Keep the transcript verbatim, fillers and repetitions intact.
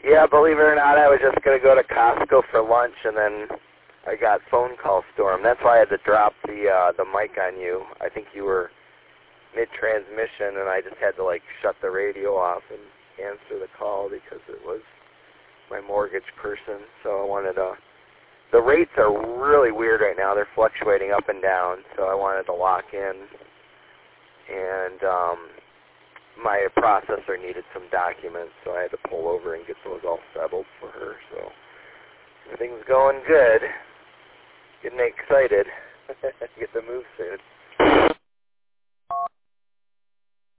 Yeah, believe it or not, I was just going to go to Costco for lunch, and then I got phone call storm. That's why I had to drop the uh, the mic on you. I think you were mid-transmission, and I just had to, like, shut the radio off and answer the call because it was my mortgage person. So I wanted to... The rates are really weird right now. They're fluctuating up and down, so I wanted to lock in. And um, my processor needed some documents, so I had to pull over and get those all settled for her. So everything's going good. Getting excited. Get to move soon.